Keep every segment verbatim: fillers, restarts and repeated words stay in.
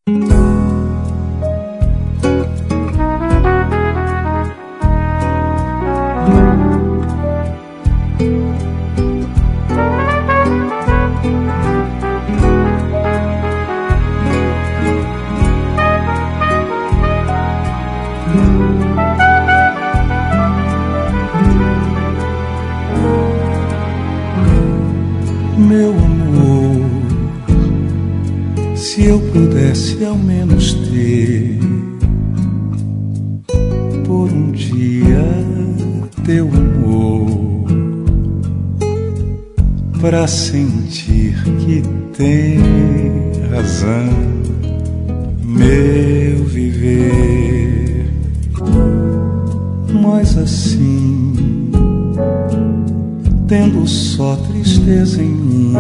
Meu amor, se eu pudesse ao menos ter por um dia teu amor, pra sentir que tem razão meu viver, mas assim, tendo só tristeza em mim,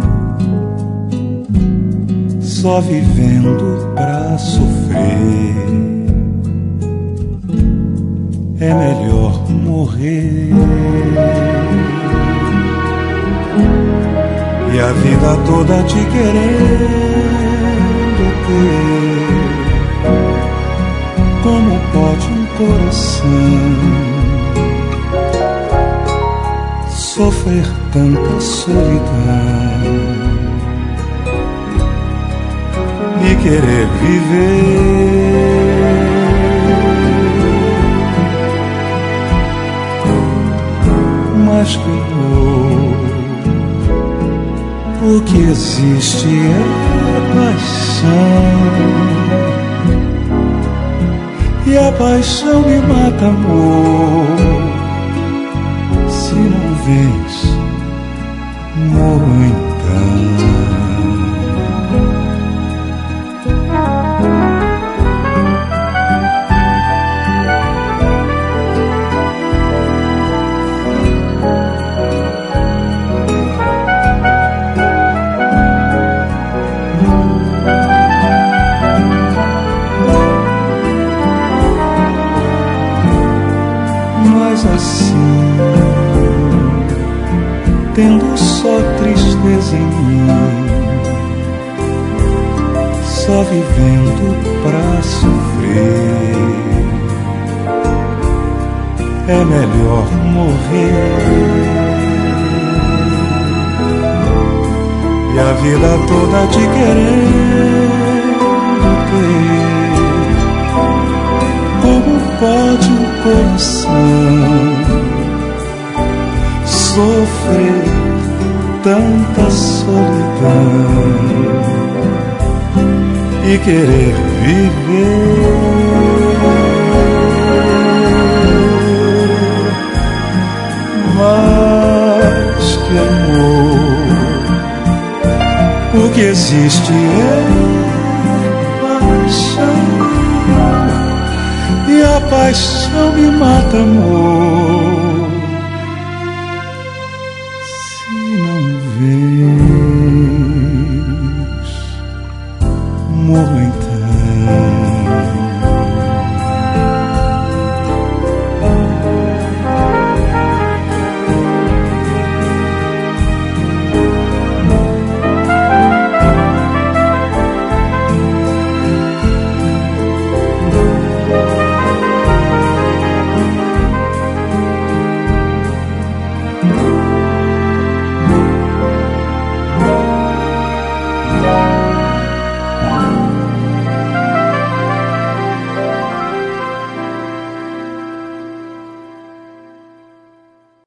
só vivendo pra sofrer, é melhor morrer. E a vida toda te querendo ter, como pode um coração sofrer tanta solidão e querer viver? Mas que amor, o que existe é paixão, e a paixão me mata, amor. Se não vês, morro então. Mas assim, tendo só tristeza em mim, só vivendo pra sofrer, é melhor morrer. E a vida toda te querendo ter, como pode um coração sofrer tanta solidão e querer viver? Mas que amor, o que existe é paixão, e a paixão me mata, amor. Se não vês, morro então.